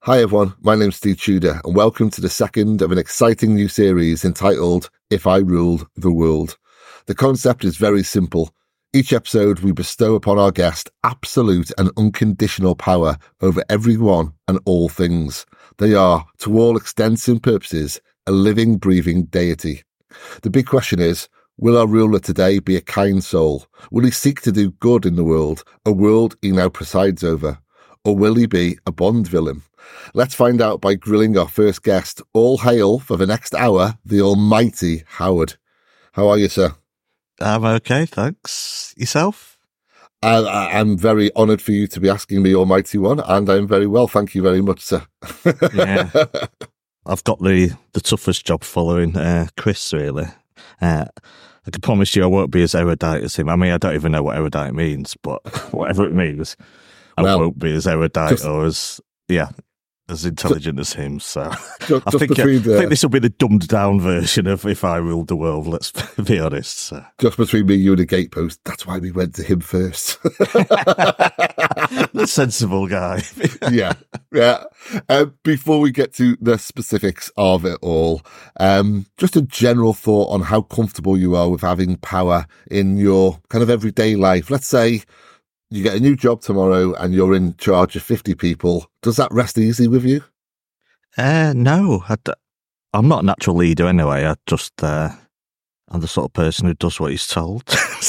Hi everyone, my name's Steve Tudor and welcome to the second of an exciting new series entitled If I Ruled the World. The concept is very simple. Each episode we bestow upon our guest absolute and unconditional power over everyone and all things. They are, to all extents and purposes, a living, breathing deity. The big question is, will our ruler today be a kind soul? Will he seek to do good in the world, a world he now presides over? Or will he be a Bond villain? Let's find out by grilling our first guest. All hail for the next hour, the almighty Howard. How are you, sir? I'm okay, thanks. Yourself? I'm very honoured for you to be asking me, almighty one, and I'm very well, thank you very much, sir. Yeah. I've got the toughest job following Chris, really. I can promise you I won't be as erudite as him. I mean, I don't even know what erudite means, but whatever it means, I won't be as erudite or as intelligent as him. So I think this will be the dumbed down version of If I Ruled the World, let's be honest. So. Just between me, you and the gatepost, that's why we went to him first. The sensible guy. Yeah. Before we get to the specifics of it all, just a general thought on how comfortable you are with having power in your kind of everyday life. Let's say you get a new job tomorrow and you're in charge of 50 people. Does that rest easy with you? No. I'm not a natural leader anyway. I'm the sort of person who does what he's told.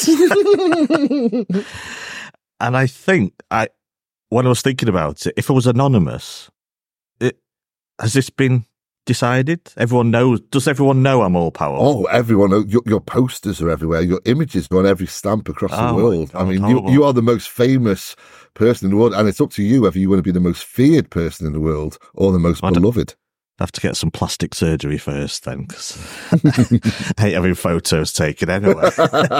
And I think, when I was thinking about it, if I was anonymous, has this been decided? Everyone knows. Does everyone know I'm all powerful? Oh, everyone knows. Your posters are everywhere. Your images are on every stamp across the world. God, I mean, you are the most famous person in the world, and it's up to you whether you want to be the most feared person in the world or the most beloved. I have to get some plastic surgery first, then, because I hate having photos taken anyway.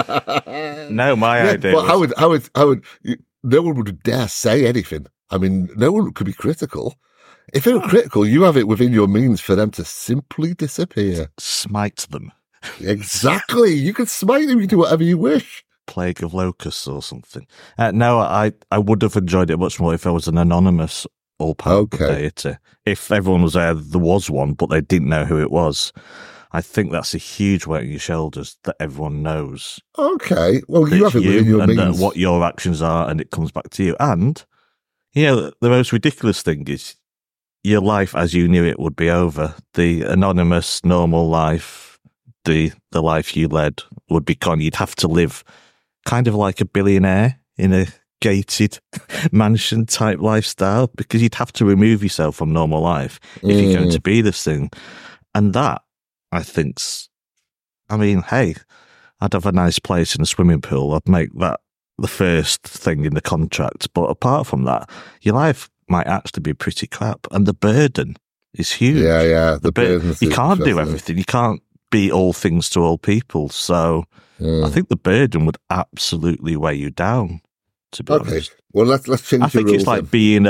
No, my idea. But Howard, no one would dare say anything. I mean, no one could be critical. If they were critical, you have it within your means for them to simply disappear. Smite them. Exactly. You can smite them. You can do whatever you wish. Plague of locusts or something. No, I would have enjoyed it much more if I was an anonymous all-powerful deity. If everyone was there was one, but they didn't know who it was. I think that's a huge weight on your shoulders that everyone knows. Okay. Well, you have it within your means. And what your actions are, and it comes back to you. And, the most ridiculous thing is, your life as you knew it would be over. The anonymous, normal life, the life you led would be gone. You'd have to live kind of like a billionaire in a gated mansion type lifestyle, because you'd have to remove yourself from normal life if you're going to be this thing. And that, I think's, hey, I'd have a nice place in a swimming pool. I'd make that the first thing in the contract. But apart from that, your life might actually be pretty crap, and the burden is huge. Yeah. The burden. You can't do everything. You can't be all things to all people. So I think the burden would absolutely weigh you down. To be honest. Well, let's change. I think it's like being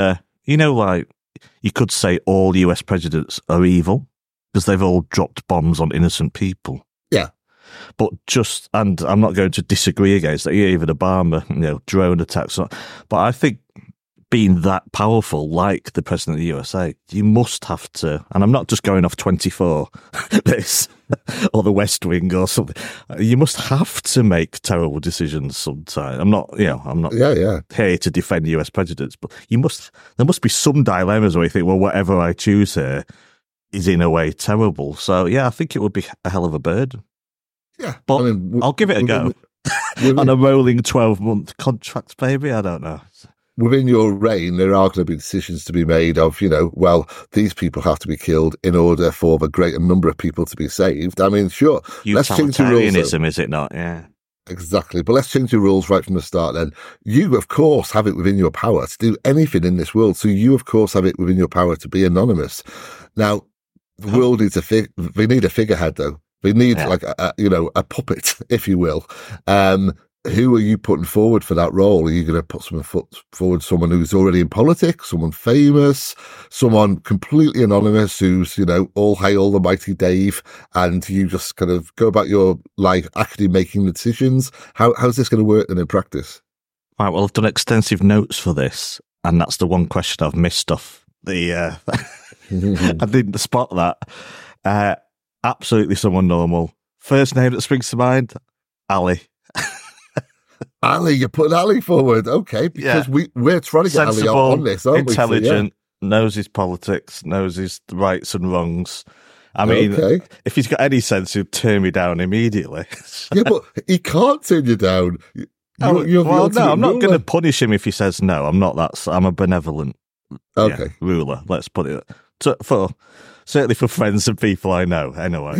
you could say all US presidents are evil because they've all dropped bombs on innocent people. Yeah. But and I'm not going to disagree against that. Even Obama, drone attacks. But I think, being that powerful, like the president of the USA, you must have to, and I'm not just going off 24, this, or the West Wing or something, you must have to make terrible decisions sometimes. I'm not here to defend US presidents, but there must be some dilemmas where you think, well, whatever I choose here is in a way terrible. So, I think it would be a hell of a burden. Yeah. But I'll give it a go. On a rolling 12-month contract, maybe, I don't know. Within your reign, there are going to be decisions to be made of, these people have to be killed in order for the greater number of people to be saved. I mean, sure. Let's change the rules. Utilitarianism, is it not? Yeah. Exactly. But let's change the rules right from the start then. You, of course, have it within your power to do anything in this world. So you, of course, have it within your power to be anonymous. Now, the world needs they need a figurehead, though. They need a puppet, if you will. Who are you putting forward for that role? Are you going to put forward someone who's already in politics, someone famous, someone completely anonymous who's, all hail the mighty Dave, and you just kind of go about your life actually making the decisions? How's this going to work then in practice? Right, well, I've done extensive notes for this, and that's the one question I've missed off I didn't spot that. Absolutely someone normal. First name that springs to mind, Ali. Ali, you're putting Ali forward. Okay, because we're trying to get Ali on this, aren't we? Intelligent, knows his politics, knows his rights and wrongs. I mean, if he's got any sense, he'll turn me down immediately. Yeah, but he can't turn you down. I'm not going to punish him if he says no. I'm not that. I'm a benevolent ruler. Let's put it certainly for friends and people I know. Anyway,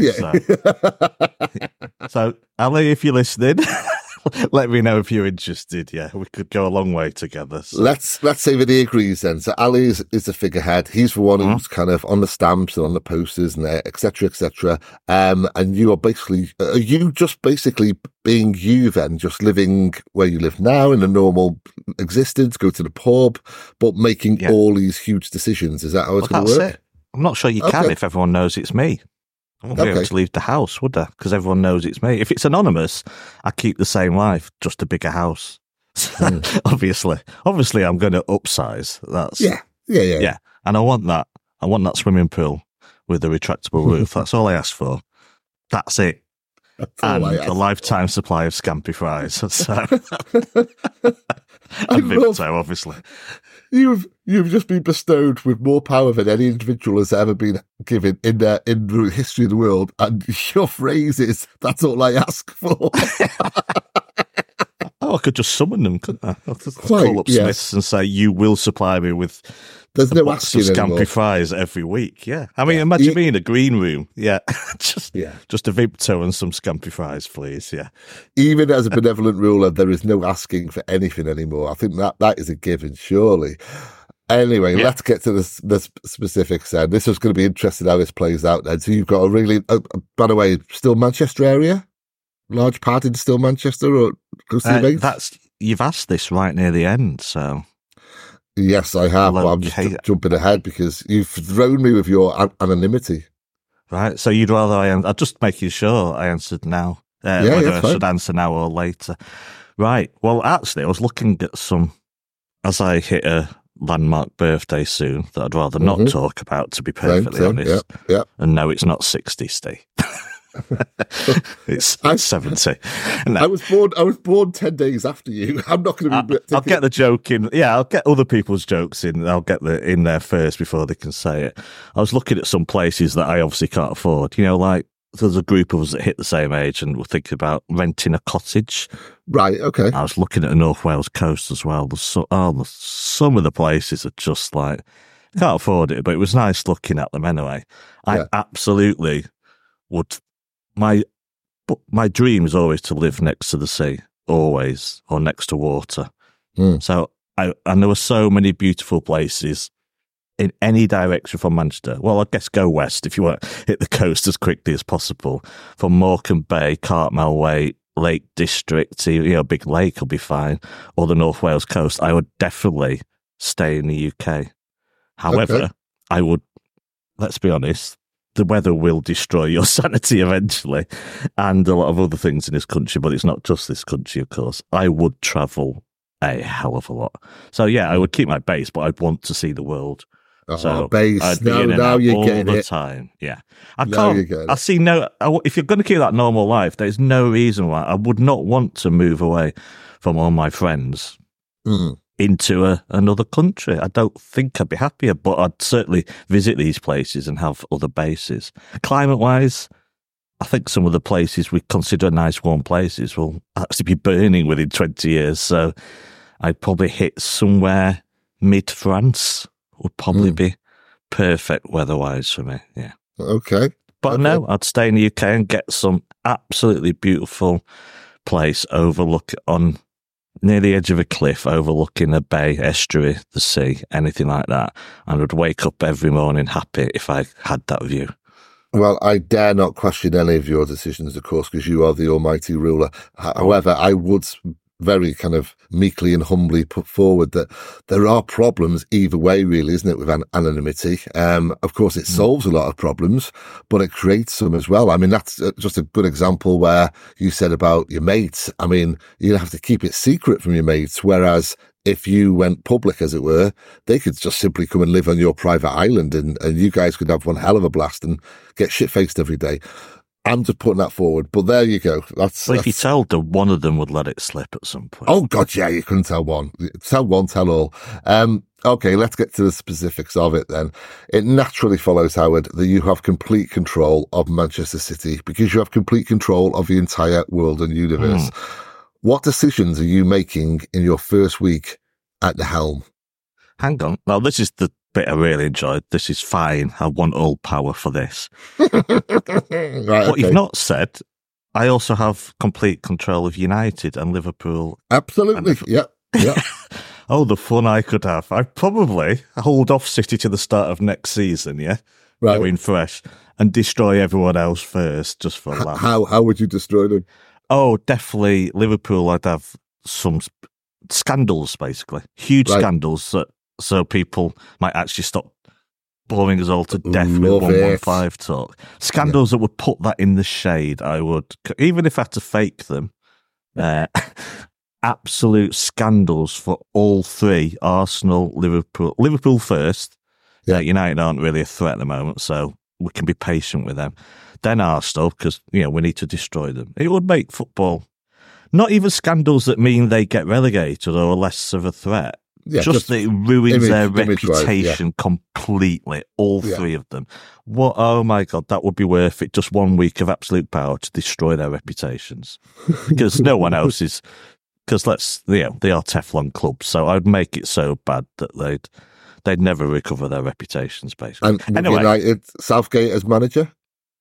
so Ali, if you're listening, let me know if you're interested. Yeah, we could go a long way together. So. Let's say that he agrees then. So Ali is the figurehead. He's the one who's kind of on the stamps and on the posters and et cetera, et cetera. And you are you just basically being you then, just living where you live now in a normal existence, go to the pub, but making all these huge decisions? Is that how it's going to work? I'm not sure you can if everyone knows it's me. I won't be able to leave the house, would I? Because everyone knows it's me. If it's anonymous, I keep the same life, just a bigger house. Obviously, I'm going to upsize. That's yeah. And I want that. I want that swimming pool with a retractable roof. That's all I ask for. That's it. And a lifetime supply of scampi fries. So, and Vimto, obviously. You've just been bestowed with more power than any individual has ever been given in the history of the world, and your phrase is, "That's all I ask for." I could just summon them, couldn't I? I'll just call up Smiths and say, "You will supply me with." There's no asking of scampi fries every week. Yeah, I mean, imagine me in a green room. Yeah, just a Vimto and some scampi fries, please. Yeah. Even as a benevolent ruler, there is no asking for anything anymore. I think that is a given, surely. Anyway, let's get to the specifics then. This is going to be interesting how this plays out then. So you've got a really, by the way, still Manchester area? Large pad in still Manchester or close to the base? You've asked this right near the end, so. Yes, I have. But I'm just jumping ahead because you've thrown me with your anonymity. Right. So you'd rather I'm just making sure I answered now. Whether I should answer now or later. Right. Well, actually, I was looking at as I hit a landmark birthday soon that I'd rather not talk about, to be perfectly honest. Yeah. And no, it's not 60, Steve. It's 70. No. I was born 10 days after you. I'm not going to be. I'll get the joke in. Yeah, I'll get other people's jokes in. I'll get in there first before they can say it. I was looking at some places that I obviously can't afford. You know, like there's a group of us that hit the same age and we're thinking about renting a cottage. Right. Okay. I was looking at the North Wales coast as well. Some of the places are just like can't afford it, but it was nice looking at them anyway. I absolutely would. My dream is always to live next to the sea, always, or next to water. So and there were so many beautiful places in any direction from Manchester. Well, I guess go west if you want to hit the coast as quickly as possible. From Morecambe Bay, Cartmel Way, Lake District, Big Lake will be fine, or the North Wales coast. I would definitely stay in the UK. However, I would, let's be honest, the weather will destroy your sanity eventually, and a lot of other things in this country, but it's not just this country, of course. I would travel a hell of a lot. So, I would keep my base, but I'd want to see the world. So base. I'd be in and out all the time. Yeah. I see if you're going to keep that normal life, there's no reason why I would not want to move away from all my friends into another country. I don't think I'd be happier, but I'd certainly visit these places and have other bases. Climate-wise, I think some of the places we consider nice warm places will actually be burning within 20 years. So I'd probably hit somewhere mid-France would probably be perfect weather-wise for me. Yeah. Okay. But no, I'd stay in the UK and get some absolutely beautiful place near the edge of a cliff, overlooking a bay, estuary, the sea, anything like that. And would wake up every morning happy if I had that view. Well, I dare not question any of your decisions, of course, because you are the almighty ruler. However, I would very kind of meekly and humbly put forward that there are problems either way, really, isn't it, with anonymity? Of course, it solves a lot of problems, but it creates some as well. I mean, that's just a good example where you said about your mates. I mean, you have to keep it secret from your mates, whereas if you went public, as it were, they could just simply come and live on your private island, and you guys could have one hell of a blast and get shit-faced every day. I'm just putting that forward, but there you go. If you told them, one of them would let it slip at some point. Oh, God, yeah, you couldn't tell one. Tell one, tell all. Okay, let's get to the specifics of it then. It naturally follows, Howard, that you have complete control of Manchester City because you have complete control of the entire world and universe. What decisions are you making in your first week at the helm? Hang on. Now, this is the bit I really enjoyed. This is fine. I want all power for this. Right, what you've not said, I also have complete control of United and Liverpool. Absolutely. Yep. Oh, the fun I could have. I'd probably hold off City to the start of next season, yeah? Right. Going fresh and destroy everyone else first, just for a laugh. How would you destroy them? Oh, definitely Liverpool. I'd have some scandals, basically. Huge scandals so people might actually stop boring us all to death with 115 talk. Scandals that would put that in the shade, I would. Even if I had to fake them. Absolute scandals for all three. Arsenal, Liverpool. Liverpool first. United aren't really a threat at the moment, so we can be patient with them. Then Arsenal, because we need to destroy them. It would make football not even scandals that mean they get relegated or are less of a threat. Yeah, just that it ruins their reputation completely. All three of them. What? Oh my God, that would be worth it. Just 1 week of absolute power to destroy their reputations, because no one else is. Because they are Teflon clubs, so I'd make it so bad that they'd never recover their reputations, basically. And anyway, United, Southgate as manager?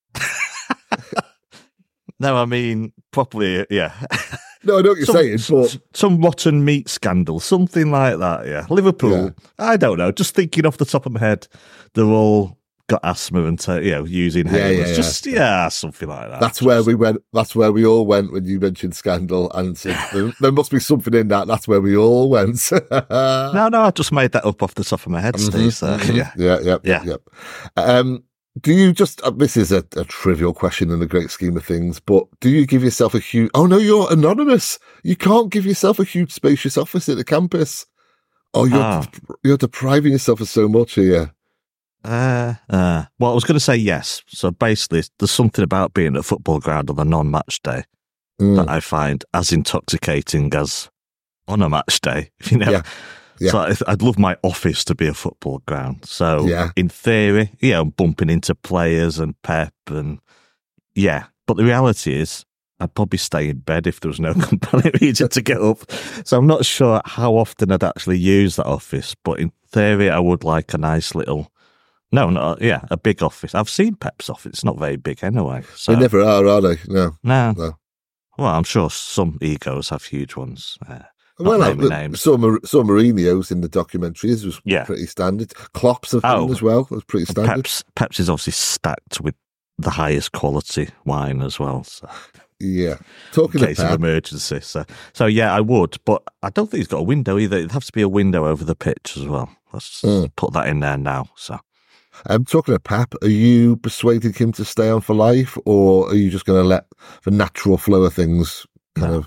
No, I mean properly, yeah. No, I know what you're saying, but some rotten meat scandal, something like that. Yeah, Liverpool. I don't know. Just thinking off the top of my head, they're all got asthma and using halos. Something like that. That's where we went. That's where we all went when you mentioned scandal, and there must be something in that. That's where we all went. No, I just made that up off the top of my head, Steve. So, yeah. Do you just? This is a trivial question in the great scheme of things, but do you give yourself a huge? Oh no, you're anonymous. You can't give yourself a huge, spacious office at the campus. Oh, you're depriving yourself of so much here. Well, I was going to say yes. So basically, there's something about being at a football ground on a non-match day that I find as intoxicating as on a match day. So I'd love my office to be a football ground. So in theory, I'm bumping into players and Pep and but the reality is I'd probably stay in bed if there was no compelling reason to get up. So I'm not sure how often I'd actually use that office, but in theory, I would like a nice little. A big office. I've seen Pep's office. It's not very big anyway. So. They never are they? No. Well, I'm sure some egos have huge ones. Some Mourinho's in the documentaries was pretty standard. Klopp's of them as well was pretty standard. Pep's is obviously stacked with the highest quality wine as well. So. Yeah. Talking in case of emergency. So I would, but I don't think he's got a window either. It'd have to be a window over the pitch as well. Let's put that in there now. So. Talking of Pep, are you persuading him to stay on for life, or are you just going to let the natural flow of things No,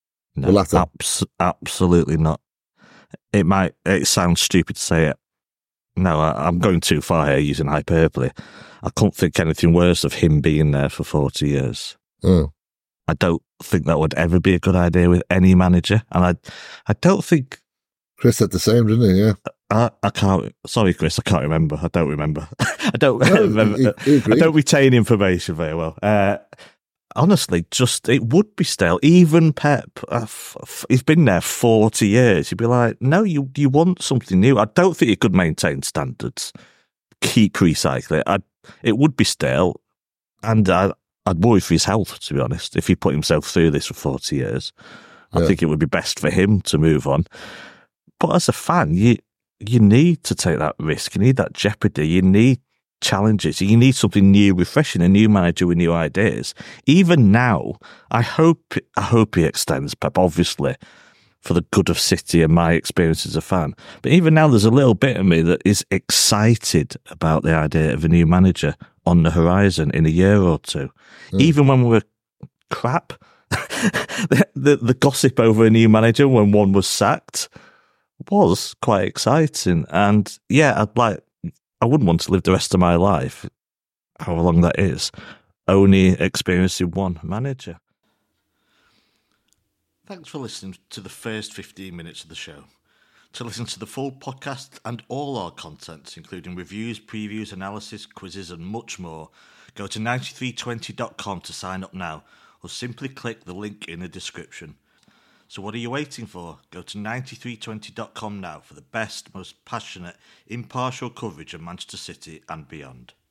absolutely not. It sounds stupid to say it. No, I'm going too far here using hyperbole. I couldn't think anything worse of him being there for 40 years. I don't think that would ever be a good idea with any manager, and I don't think Chris said the same, didn't he? Yeah. I can't. Sorry, Chris. I can't remember. I don't remember. I don't remember. I don't retain information very well. Honestly, it would be stale. Even Pep, he's been there 40 years. You'd be like, no, you want something new. I don't think you could maintain standards. Keep recycling. It would be stale, and I'd worry for his health, to be honest. If he put himself through this for 40 years, I think it would be best for him to move on. But as a fan, you need to take that risk. You need that jeopardy. You need challenges. You need something new, refreshing, a new manager with new ideas. Even now, I hope he extends Pep, obviously, for the good of City and my experience as a fan. But even now, there's a little bit of me that is excited about the idea of a new manager on the horizon in a year or two. Even when we were crap, the gossip over a new manager when one was sacked, was quite exciting. And yeah, I wouldn't want to live the rest of my life, however long that is, only experiencing one manager. Thanks for listening to the first 15 minutes of the show. To listen to the full podcast and all our content, including reviews, previews, analysis, quizzes, and much more, go to 9320.com to sign up now, or simply click the link in the description. So what are you waiting for? Go to 9320.com now for the best, most passionate, impartial coverage of Manchester City and beyond.